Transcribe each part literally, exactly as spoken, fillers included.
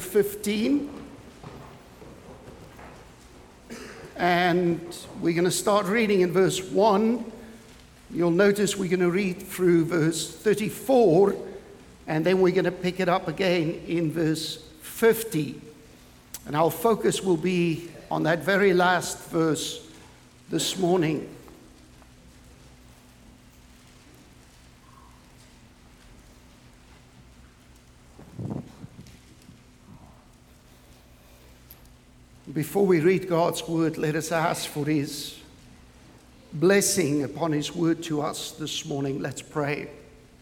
fifteen. And we're going to start reading in verse one. You'll notice we're going to read through verse thirty-four, and then we're going to pick it up again in verse fifty. And our focus will be on that very last verse this morning. Before we read God's word, let us ask for his blessing upon his word to us this morning. Let's pray.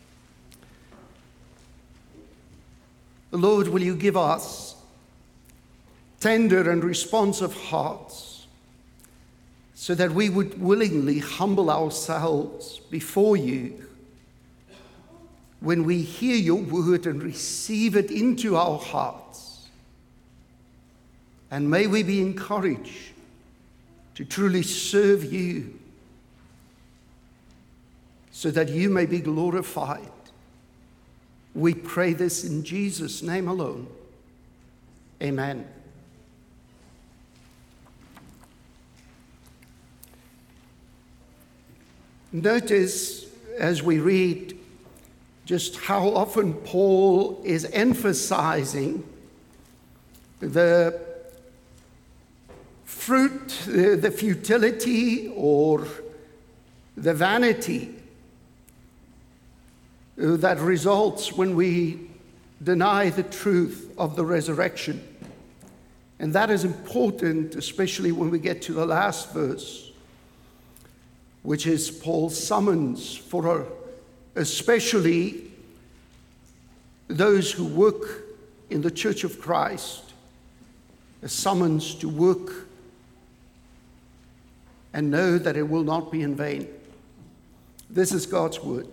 Lord, will you give us tender and responsive hearts so that we would willingly humble ourselves before you when we hear your word and receive it into our hearts. And may we be encouraged to truly serve you so that you may be glorified. We pray this in Jesus' name alone. Amen. Notice as we read just how often Paul is emphasizing the fruit, the, the futility or the vanity that results when we deny the truth of the resurrection. And that is important, especially when we get to the last verse, which is Paul's summons for especially those who work in the Church of Christ, a summons to work and know that it will not be in vain. This is God's word.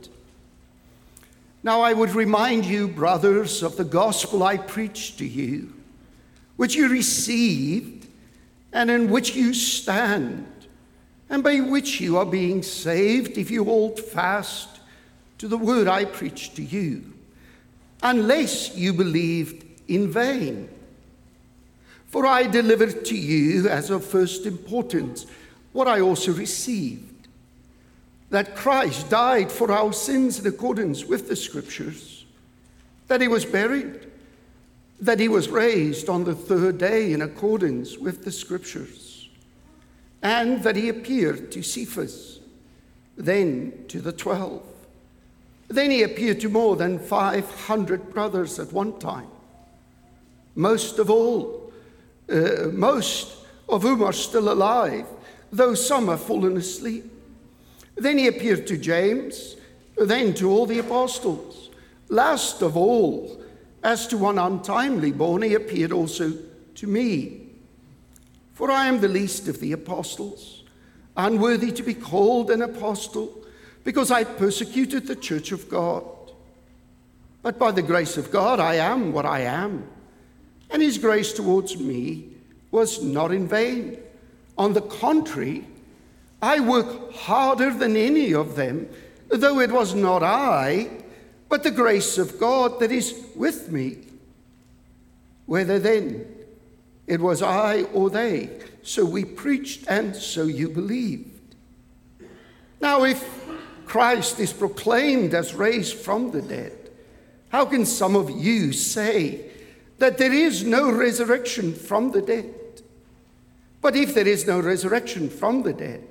Now I would remind you, brothers, of the gospel I preached to you, which you received and in which you stand, and by which you are being saved if you hold fast to the word I preached to you, unless you believed in vain. For I delivered to you as of first importance what I also received, that Christ died for our sins in accordance with the Scriptures, that he was buried, that he was raised on the third day in accordance with the Scriptures, and that he appeared to Cephas, then to the twelve. Then he appeared to more than five hundred brothers at one time, most of all, uh, most of whom are still alive, though some have fallen asleep. Then he appeared to James, then to all the apostles. Last of all, as to one untimely born, he appeared also to me. For I am the least of the apostles, unworthy to be called an apostle, because I persecuted the church of God. But by the grace of God, I am what I am, and his grace towards me was not in vain. On the contrary, I work harder than any of them, though it was not I, but the grace of God that is with me. Whether then it was I or they, so we preached and so you believed. Now if Christ is proclaimed as raised from the dead, how can some of you say that there is no resurrection from the dead? But if there is no resurrection from the dead,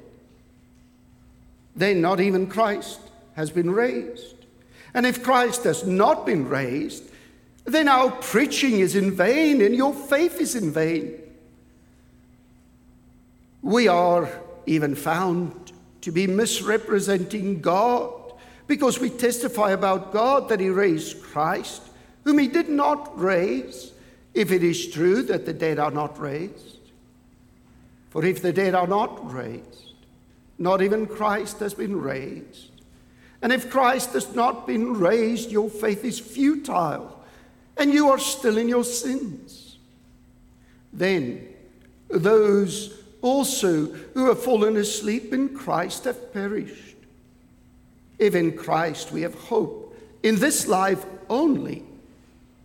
then not even Christ has been raised. And if Christ has not been raised, then our preaching is in vain and your faith is in vain. We are even found to be misrepresenting God, because we testify about God that he raised Christ, whom he did not raise, if it is true that the dead are not raised. For if the dead are not raised, not even Christ has been raised. And if Christ has not been raised, your faith is futile, and you are still in your sins. Then those also who have fallen asleep in Christ have perished. If in Christ we have hope in this life only,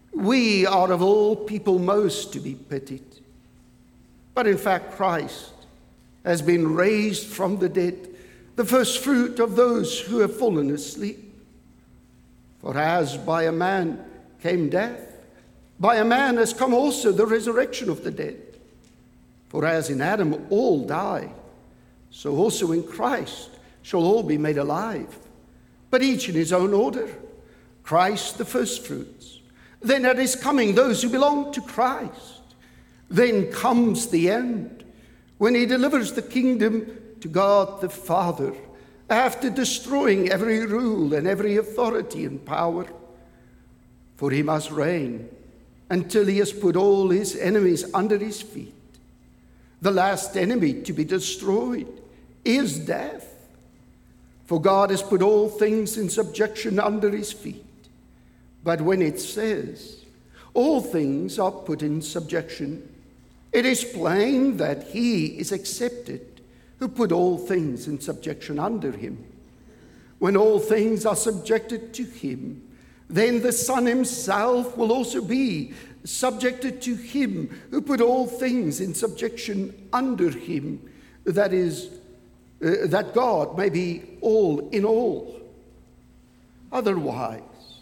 We are of all people most to be pitied. But in fact, Christ has been raised from the dead, the first fruit of those who have fallen asleep. For as by a man came death, by a man has come also the resurrection of the dead. For as in Adam all die, so also in Christ shall all be made alive, but each in his own order. Christ the firstfruits, then at his coming those who belong to Christ. Then comes the end, when he delivers the kingdom to God the Father, after destroying every rule and every authority and power. For he must reign until he has put all his enemies under his feet. The last enemy to be destroyed is death. For God has put all things in subjection under his feet. But when it says, all things are put in subjection, it is plain that he is accepted who put all things in subjection under him. When all things are subjected to him, then the Son himself will also be subjected to him who put all things in subjection under him, that is, uh, that God may be all in all. Otherwise,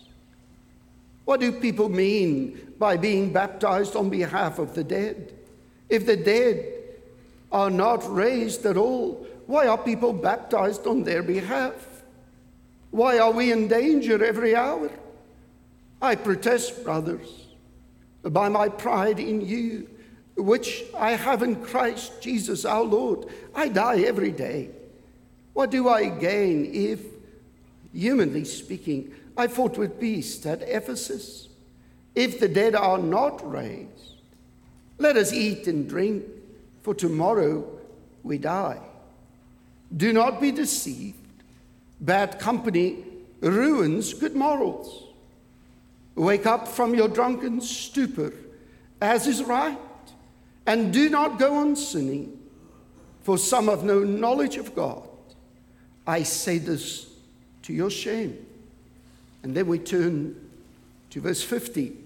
what do people mean by being baptized on behalf of the dead? If the dead are not raised at all, why are people baptized on their behalf? Why are we in danger every hour? I protest, brothers, by my pride in you, which I have in Christ Jesus our Lord. I die every day. What do I gain if, humanly speaking, I fought with beasts at Ephesus? If the dead are not raised, let us eat and drink, for tomorrow we die. Do not be deceived. Bad company ruins good morals. Wake up from your drunken stupor, as is right, and do not go on sinning, for some have no knowledge of God. I say this to your shame. And then we turn to verse fifty.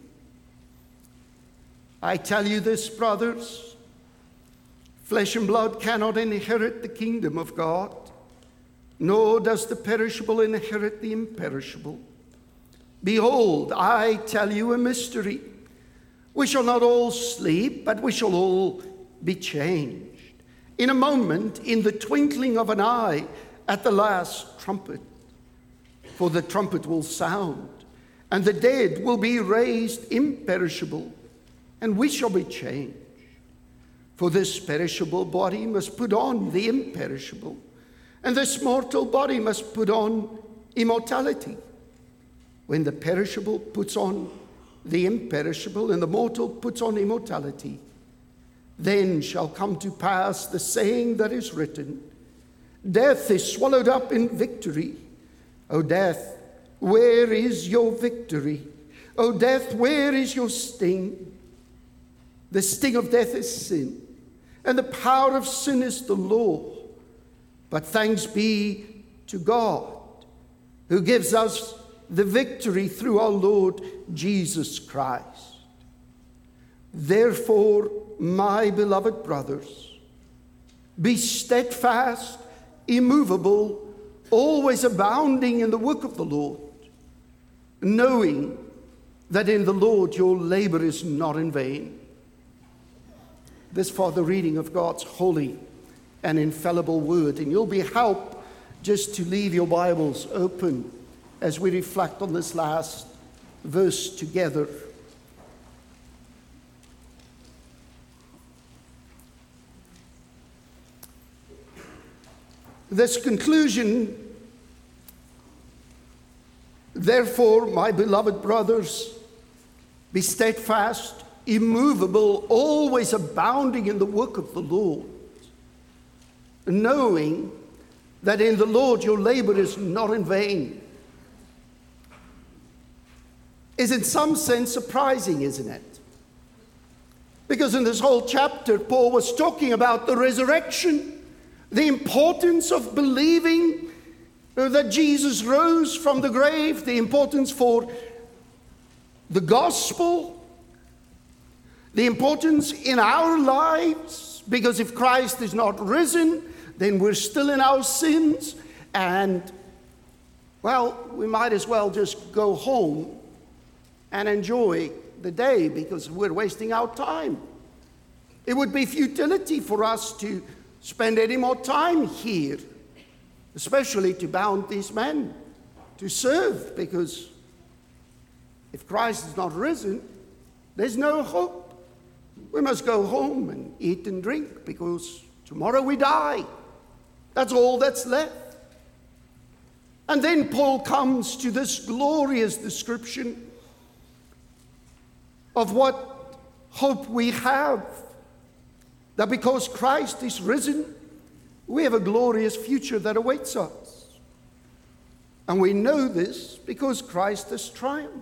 I tell you this, brothers, flesh and blood cannot inherit the kingdom of God, nor does the perishable inherit the imperishable. Behold, I tell you a mystery. We shall not all sleep, but we shall all be changed. In a moment, in the twinkling of an eye, at the last trumpet. For the trumpet will sound, and the dead will be raised imperishable, and we shall be changed. For this perishable body must put on the imperishable, and this mortal body must put on immortality. When the perishable puts on the imperishable, and the mortal puts on immortality, then shall come to pass the saying that is written, death is swallowed up in victory. O death, where is your victory? O death, where is your sting? The sting of death is sin, and the power of sin is the law. But thanks be to God, who gives us the victory through our Lord Jesus Christ. Therefore, my beloved brothers, be steadfast, immovable, always abounding in the work of the Lord, knowing that in the Lord your labor is not in vain. This for the reading of God's holy and infallible word. And you'll be helped just to leave your Bibles open as we reflect on this last verse together. This conclusion, therefore, my beloved brothers, be steadfast, immovable, always abounding in the work of the Lord, knowing that in the Lord your labor is not in vain, is in some sense surprising, isn't it? Because in this whole chapter, Paul was talking about the resurrection, the importance of believing that Jesus rose from the grave, the importance for the gospel, the importance in our lives, because if Christ is not risen, then we're still in our sins, and, well, we might as well just go home and enjoy the day because we're wasting our time. It would be futility for us to spend any more time here, especially to bound these men to serve, because if Christ is not risen, there's no hope. We must go home and eat and drink because tomorrow we die. That's all that's left. And then Paul comes to this glorious description of what hope we have, that because Christ is risen, we have a glorious future that awaits us. And we know this because Christ has triumphed.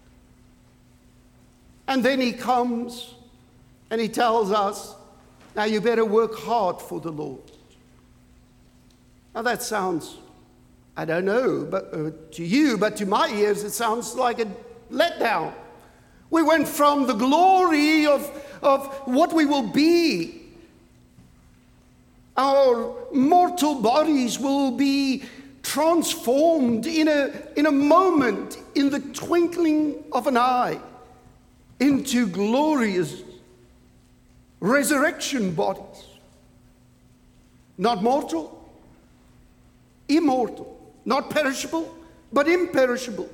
And then he comes and he tells us, now you better work hard for the Lord. Now that sounds, I don't know, but uh, to you, but to my ears, it sounds like a letdown. We went from the glory of, of what we will be. Our mortal bodies will be transformed in a, in a moment, in the twinkling of an eye, into glorious resurrection bodies. Not mortal, immortal. Not perishable, but imperishable.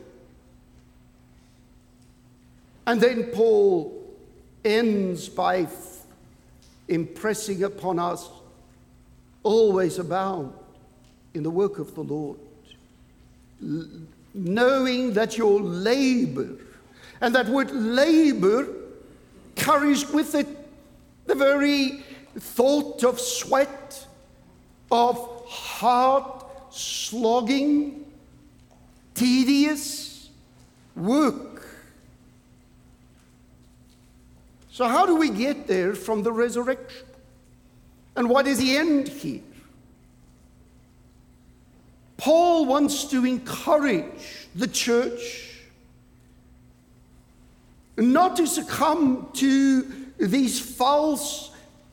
And then Paul ends by f- impressing upon us, always abound in the work of the Lord, L- knowing that your labor, and that word labor carries with it the very thought of sweat, of heart slogging, tedious work. So how do we get there from the resurrection? And what is the end here? Paul wants to encourage the church not to succumb to these false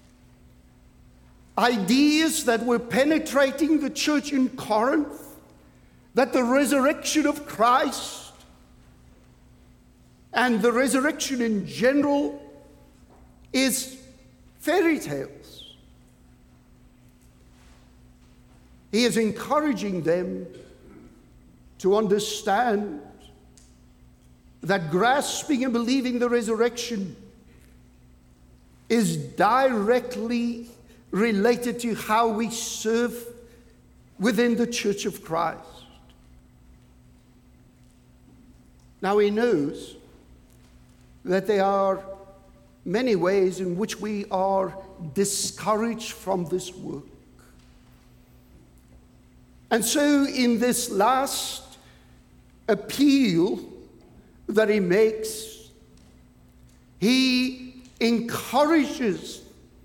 ideas that were penetrating the church in Corinth, that the resurrection of Christ and the resurrection in general is fairy tales. He is encouraging them to understand that grasping and believing the resurrection is directly related to how we serve within the church of Christ. Now he knows that there are many ways in which we are discouraged from this work. And so in this last appeal that he makes, he encourages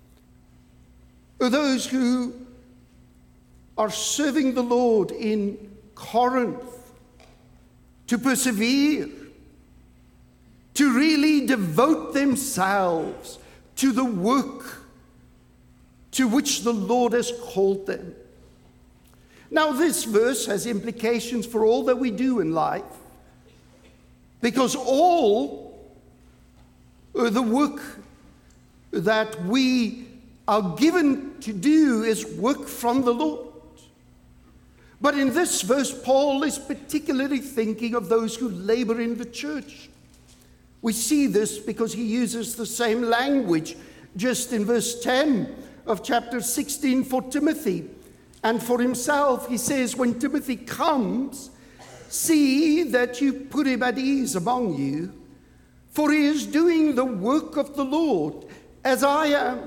those who are serving the Lord in Corinth to persevere, to really devote themselves to the work to which the Lord has called them. Now, this verse has implications for all that we do in life, because all the work that we are given to do is work from the Lord. But in this verse, Paul is particularly thinking of those who labor in the church. We see this because he uses the same language just in verse ten of chapter sixteen for Timothy. And for himself, he says, when Timothy comes, see that you put him at ease among you, for he is doing the work of the Lord, as I am.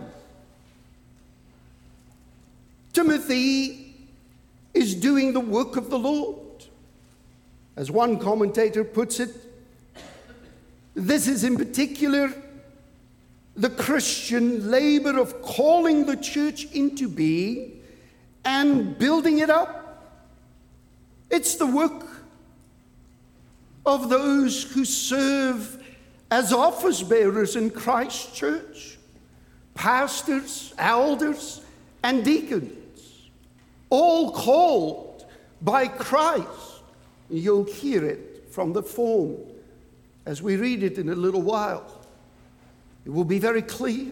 Timothy is doing the work of the Lord. As one commentator puts it, this is in particular the Christian labor of calling the church into being and building it up. It's the work of those who serve as office bearers in Christ's church, pastors, elders, and deacons, all called by Christ. You'll hear it from the form as we read it in a little while. It will be very clear.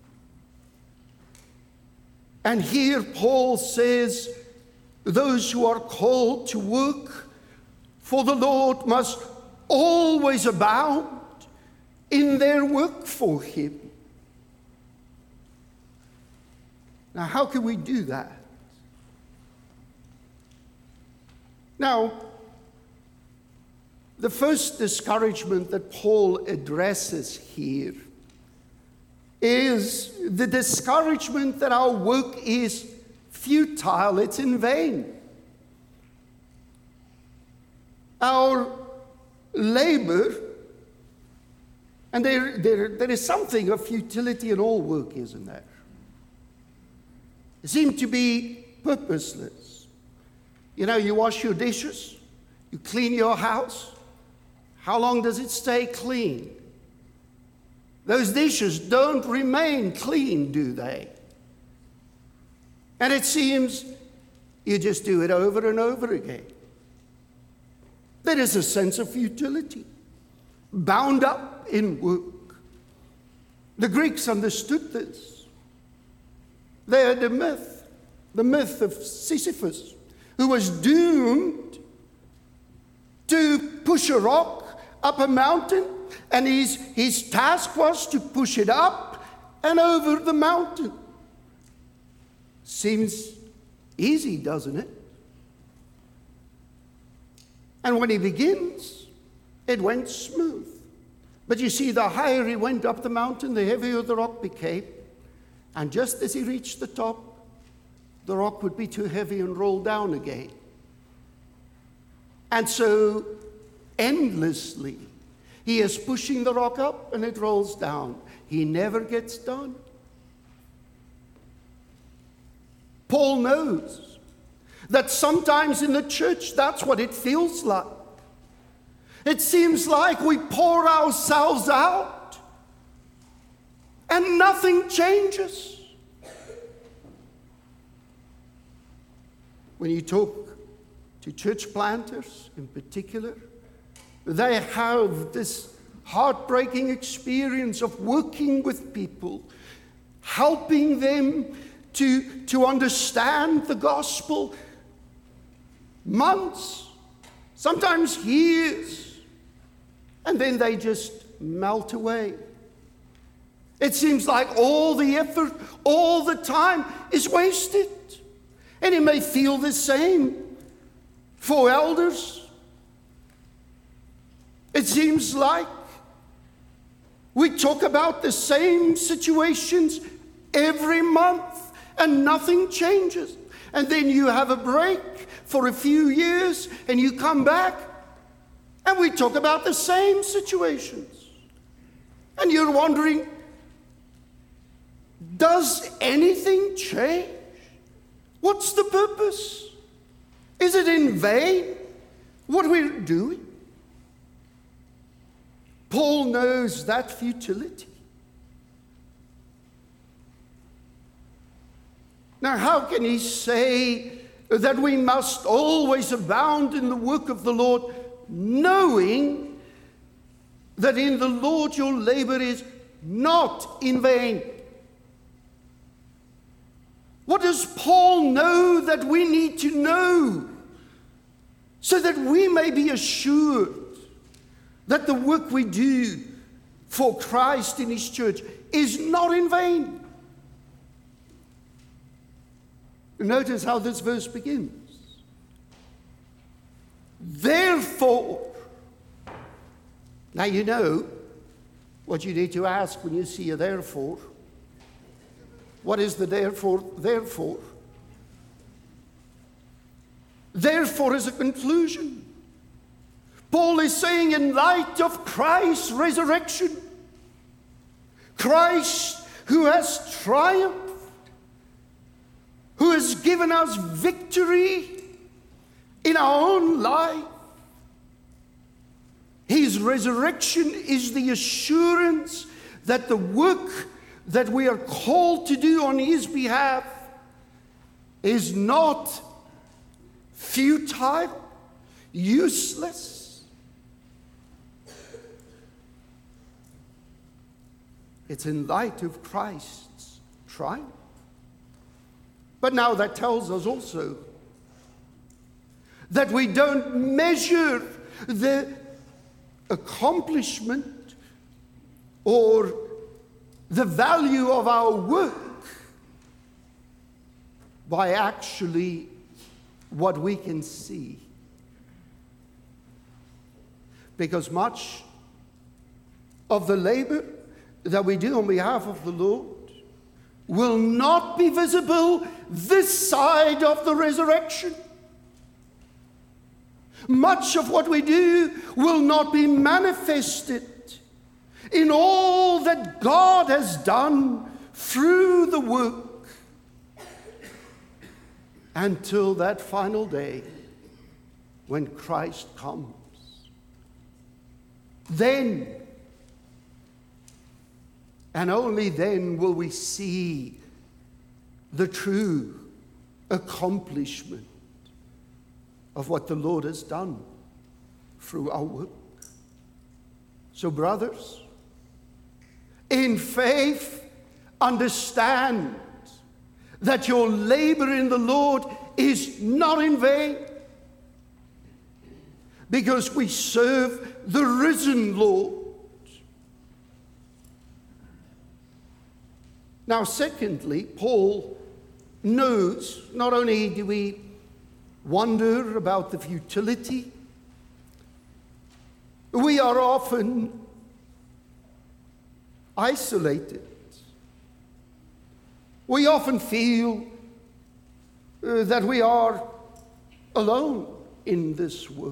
And here Paul says, those who are called to work for the Lord must always abound in their work for Him. Now, how can we do that? Now, the first discouragement that Paul addresses here is the discouragement that our work is futile, it's in vain. Our labor, and there, there, there is something of futility in all work, isn't there? It seems to be purposeless. You know, you wash your dishes, you clean your house. How long does it stay clean? Those dishes don't remain clean, do they? And it seems you just do it over and over again. There is a sense of futility, bound up in work. The Greeks understood this. They had the myth, the myth of Sisyphus, who was doomed to push a rock up a mountain, and his, his task was to push it up and over the mountain. Seems easy, doesn't it? And when he begins, it went smooth. But you see, the higher he went up the mountain, the heavier the rock became. And just as he reached the top, the rock would be too heavy and roll down again. And so, endlessly, he is pushing the rock up and it rolls down. He never gets done. Paul knows that sometimes in the church, that's what it feels like. It seems like we pour ourselves out and nothing changes. When you talk to church planters in particular, they have this heartbreaking experience of working with people, helping them to, to understand the gospel, months, sometimes years, and then they just melt away. It seems like all the effort, all the time is wasted. And it may feel the same for elders. It seems like we talk about the same situations every month and nothing changes. And then you have a break for a few years and you come back and we talk about the same situations. And you're wondering, does anything change? What's the purpose? Is it in vain what we're doing? Paul knows that futility. Now, how can he say that we must always abound in the work of the Lord, knowing that in the Lord your labor is not in vain? What does Paul know that we need to know so that we may be assured that the work we do for Christ in His church is not in vain? Notice how this verse begins. Therefore, now you know what you need to ask when you see a therefore. What is the therefore? Therefore. Therefore is a conclusion. Paul is saying, in light of Christ's resurrection, Christ who has triumphed, who has given us victory in our own life, His resurrection is the assurance that the work that we are called to do on his behalf is not futile, useless. It's in light of Christ's triumph. But now that tells us also that we don't measure the accomplishment or the value of our work by actually what we can see. Because much of the labor that we do on behalf of the Lord will not be visible this side of the resurrection. Much of what we do will not be manifested in all that God has done through the work until that final day when Christ comes. Then, and only then, will we see the true accomplishment of what the Lord has done through our work. So, brothers, in faith, understand that your labor in the Lord is not in vain, because we serve the risen Lord. Now, secondly, Paul knows, not only do we wonder about the futility, we are often isolated. We often feel uh, that we are alone in this work.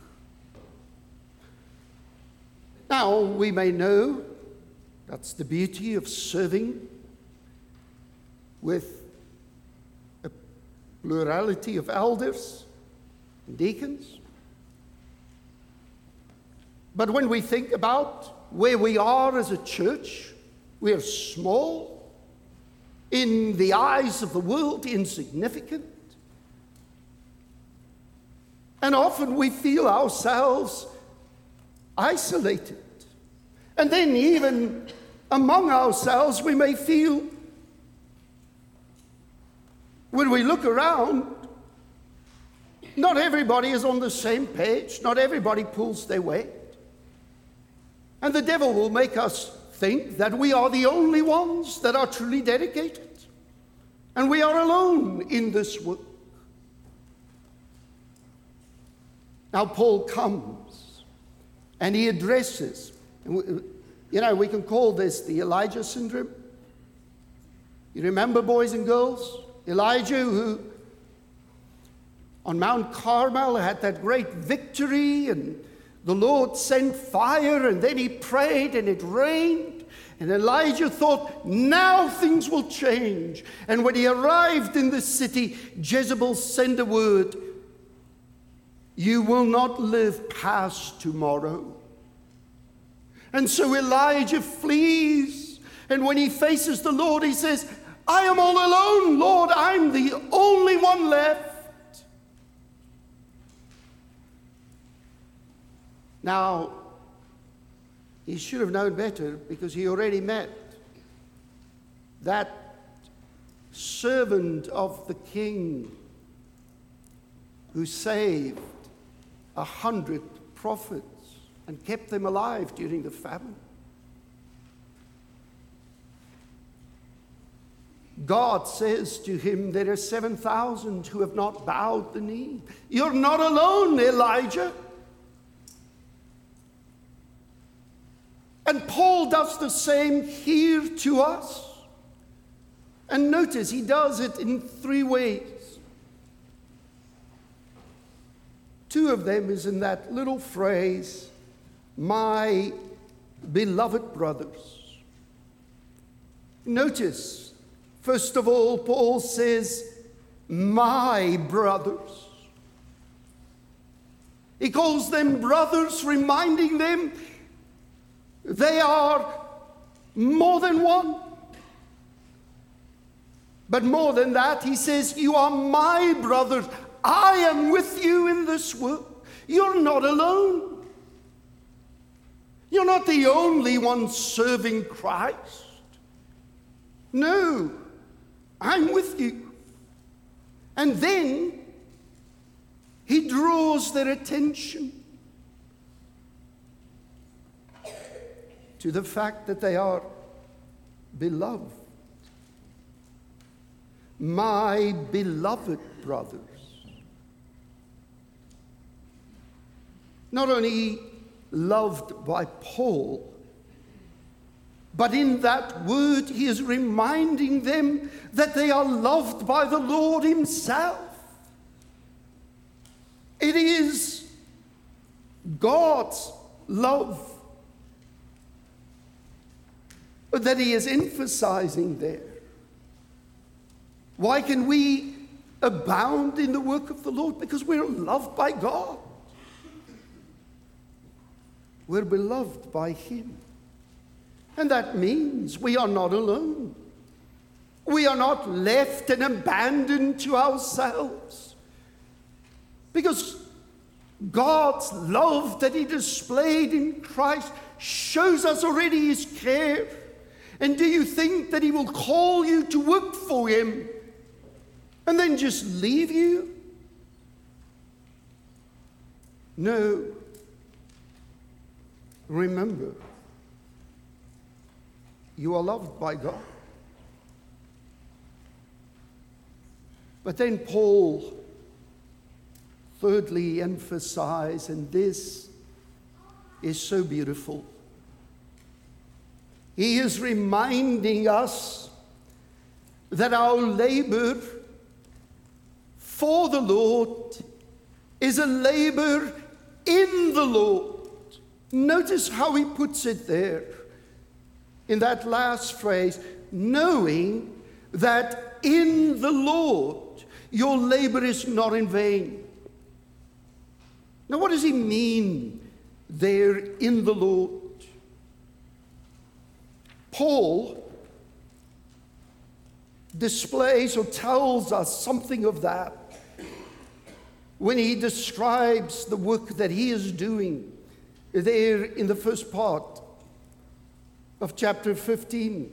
Now, we may know that's the beauty of serving with a plurality of elders and deacons. But when we think about where we are as a church, we are small, in the eyes of the world, insignificant. And often we feel ourselves isolated. And then even among ourselves, we may feel, when we look around, not everybody is on the same page. Not everybody pulls their weight. And the devil will make us think that we are the only ones that are truly dedicated. And we are alone in this work. Now Paul comes and he addresses, you know, we can call this the Elijah syndrome. You remember, boys and girls, Elijah, who on Mount Carmel had that great victory, and the Lord sent fire, and then he prayed and it rained. And Elijah thought, now things will change. And when he arrived in the city, Jezebel sent a word, you will not live past tomorrow. And so Elijah flees. And when he faces the Lord, he says, I am all alone, Lord. I'm the only one left. Now, he should have known better, because he already met that servant of the king who saved a hundred prophets and kept them alive during the famine. God says to him, there are seven thousand who have not bowed the knee. You're not alone, Elijah. And Paul does the same here to us. And notice he does it in three ways. Two of them is in that little phrase, my beloved brothers. Notice, first of all, Paul says, my brothers. He calls them brothers, reminding them they are more than one. But more than that, he says, you are my brothers. I am with you in this work. You're not alone. You're not the only one serving Christ. No, I'm with you. And then he draws their attention to the fact that they are beloved. My beloved brothers. Not only loved by Paul, but in that word he is reminding them that they are loved by the Lord himself. It is God's love that he is emphasizing there. Why can we abound in the work of the Lord? Because we're loved by God. We're beloved by him. And that means we are not alone. We are not left and abandoned to ourselves. Because God's love that he displayed in Christ shows us already his care. And do you think that he will call you to work for him and then just leave you? No. Remember, you are loved by God. But then Paul thirdly emphasized, and this is so beautiful, he is reminding us that our labor for the Lord is a labor in the Lord. Notice how he puts it there in that last phrase, knowing that in the Lord your labor is not in vain. Now, what does he mean there, in the Lord? Paul displays or tells us something of that when he describes the work that he is doing there in the first part of chapter fifteen.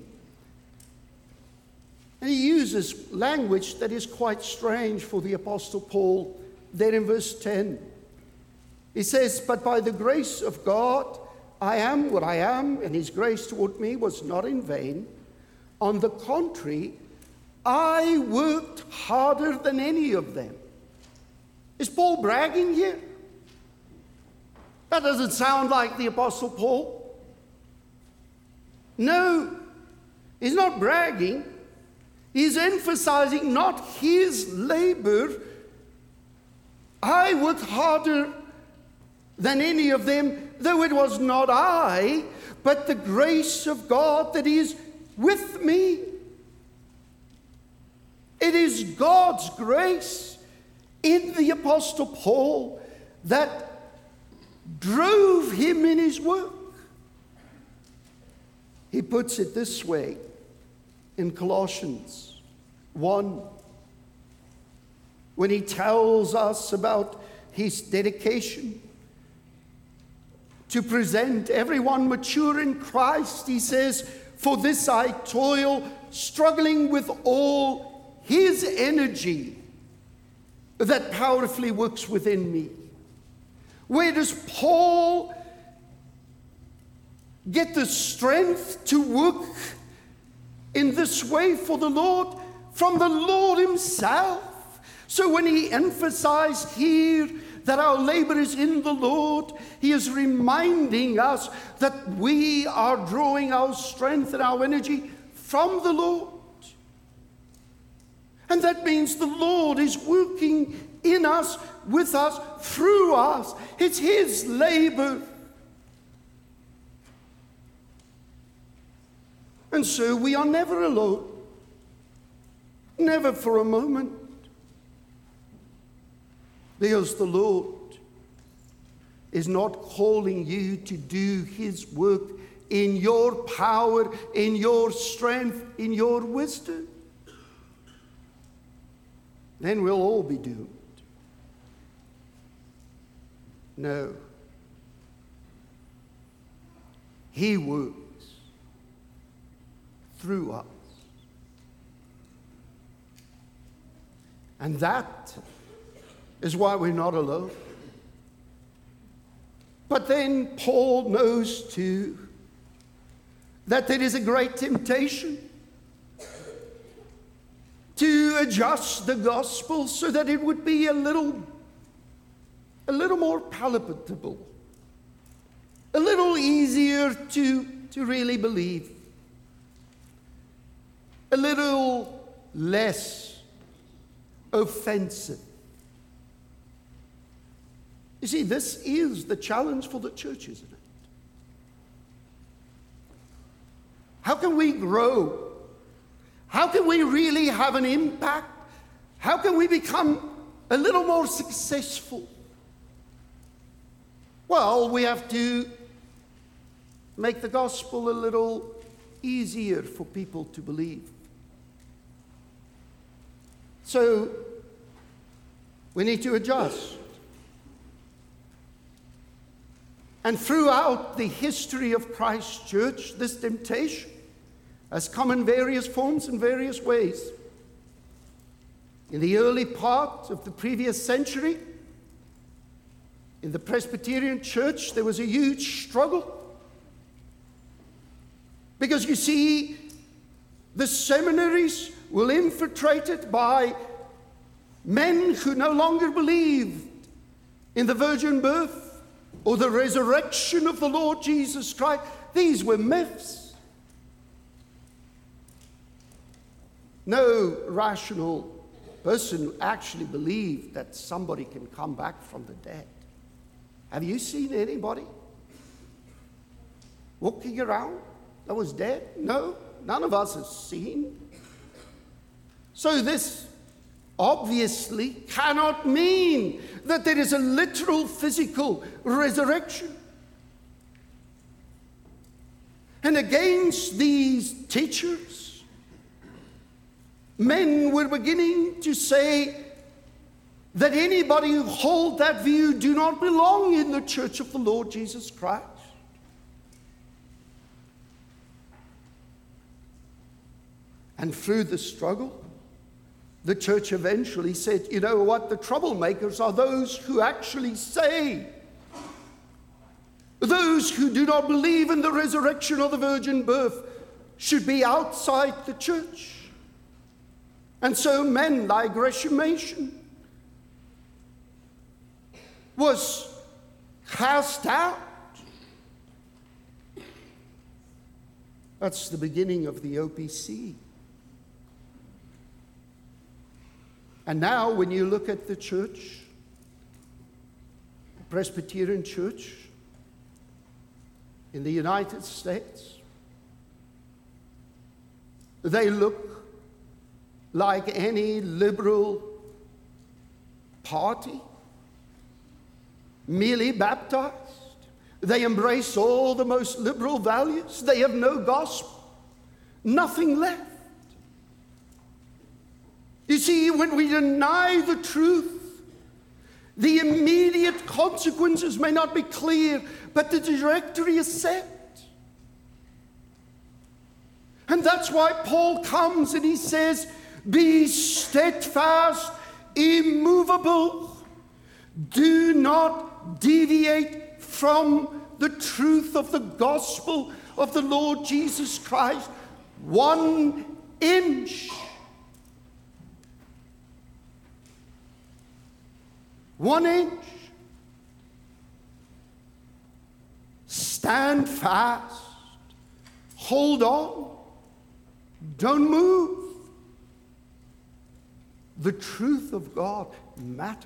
And he uses language that is quite strange for the Apostle Paul there in verse ten. He says, but by the grace of God, I am what I am, and his grace toward me was not in vain. On the contrary, I worked harder than any of them. Is Paul bragging here? That doesn't sound like the Apostle Paul. No, he's not bragging. He's emphasizing not his labor. I worked harder than any of them, though it was not I, but the grace of God that is with me. It is God's grace in the Apostle Paul that drove him in his work. He puts it this way in Colossians one, when he tells us about his dedication to present everyone mature in Christ. He says, for this I toil, struggling with all his energy that powerfully works within me. Where does Paul get the strength to work in this way for the Lord? From the Lord himself. So when he emphasized here that our labor is in the Lord, he is reminding us that we are drawing our strength and our energy from the Lord. And that means the Lord is working in us, with us, through us. It's his labor. And so we are never alone. Never for a moment. Because the Lord is not calling you to do his work in your power, in your strength, in your wisdom, then we'll all be doomed. No. He works through us. And that is why we're not alone. But then Paul knows too that there is a great temptation to adjust the gospel so that it would be a little, a little more palatable, a little easier to, to really believe, a little less offensive. You see, this is the challenge for the church, isn't it? How can we grow? How can we really have an impact? How can we become a little more successful? Well, we have to make the gospel a little easier for people to believe. So, we need to adjust. And throughout the history of Christ's church, this temptation has come in various forms and various ways. In the early part of the previous century, in the Presbyterian church, there was a huge struggle. Because you see, the seminaries were infiltrated by men who no longer believed in the virgin birth or the resurrection of the Lord Jesus Christ. These were myths. No rational person actually believed that somebody can come back from the dead. Have you seen anybody walking around that was dead? No, none of us has seen. So this obviously cannot mean that there is a literal physical resurrection. And against these teachers, men were beginning to say that anybody who hold that view do not belong in the church of the Lord Jesus Christ. And through the struggle, the church eventually said, you know what, the troublemakers are those who actually say, those who do not believe in the resurrection or the virgin birth should be outside the church. And so men like Gresham Machen was cast out. That's the beginning of the O P C. And now when you look at the church, the Presbyterian Church in the United States, they look like any liberal party, merely baptized. They embrace all the most liberal values. They have no gospel, nothing left. You see, when we deny the truth, the immediate consequences may not be clear, but the trajectory is set. And that's why Paul comes and he says, be steadfast, immovable. Do not deviate from the truth of the gospel of the Lord Jesus Christ one inch. One inch. Stand fast. Hold on. Don't move. The truth of God matters.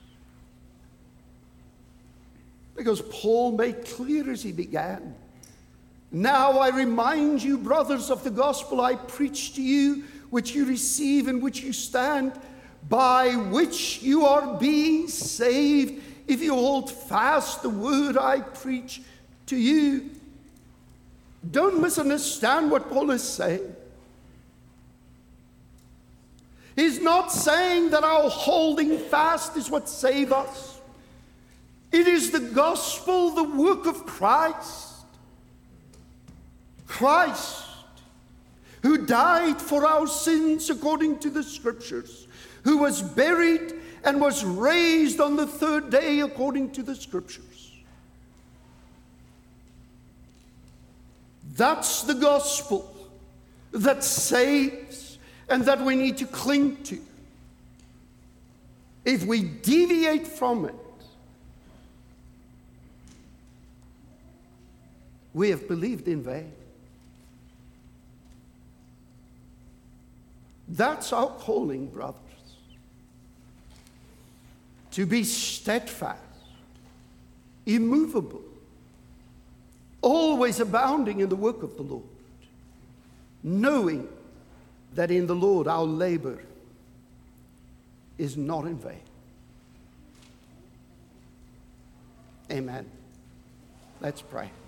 Because Paul made clear as he began, now I remind you, brothers, of the gospel I preached to you, which you receive and which you stand, by which you are being saved, if you hold fast the word I preach to you. Don't misunderstand what Paul is saying. He's not saying that our holding fast is what saves us. It is the gospel, the work of Christ. Christ, who died for our sins according to the Scriptures, who was buried and was raised on the third day according to the Scriptures. That's the gospel that saves and that we need to cling to. If we deviate from it, we have believed in vain. That's our calling, brothers. To be steadfast, immovable, always abounding in the work of the Lord, knowing that in the Lord our labor is not in vain. Amen. Let's pray.